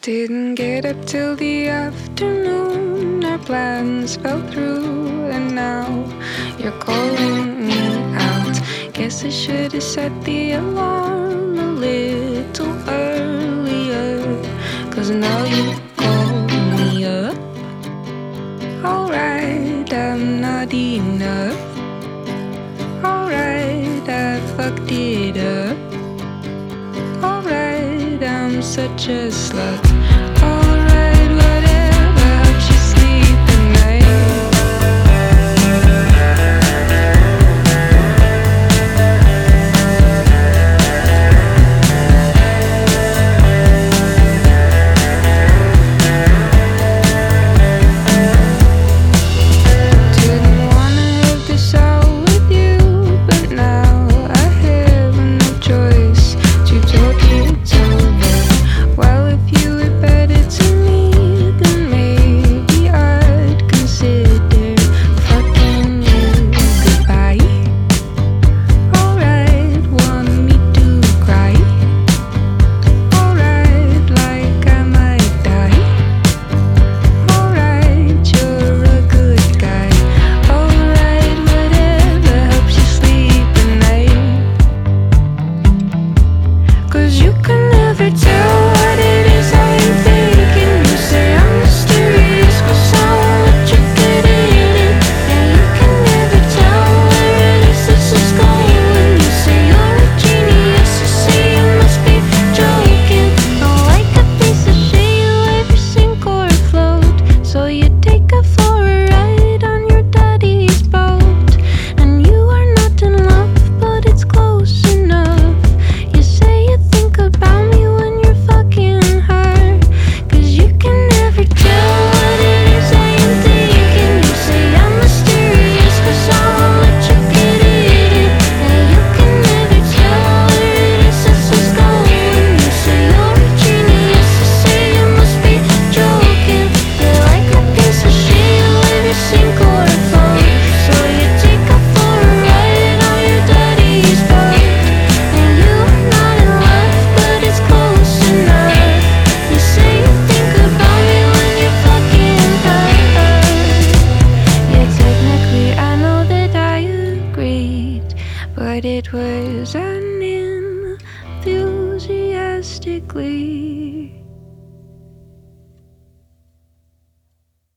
Didn't get up till the afternoon. Our plans fell through, and now you're calling me out. Guess I should have set the alarm a little earlier, 'cause now you call me up. Alright, I'm not enough. Alright, I fucked it up. Alright, I'm such a slut. Alright, whatever helps you sleep at night. Didn't wanna have this out with you, but now I have no choice to talk it over. Well, if you were better to me, then maybe I'd consider fucking you goodbye. Alright, want me to cry? Alright, like I might die. Alright, you're a good guy. Alright, whatever helps you sleep at night. 'Cause you can never tell what it is I am thinking. You say I'm mysterious 'cause I won't let you get in. And you can never tell where it is this is going. You say you're a genius, you say you must be joking. Not like a piece of shit, you ever sink or float. So you take her for a ride on your daddy's boat. And you are not in love, but it's close enough. You say you think about me when you're fucking her, 'cause you can never tell what it is I am thinking. You say I'm mysterious 'cause I won't let you get in. And you can never tell where it is this is going. You say you're a genius, you say you must be joking. You're like a piece of shit, you ever sink or float. So you take her for a ride on your daddy's boat. And you're not in love, but it's close enough. You say you think about me when you're fucking her. Yeah, technically I know that I agreed, but it was an enthusiastically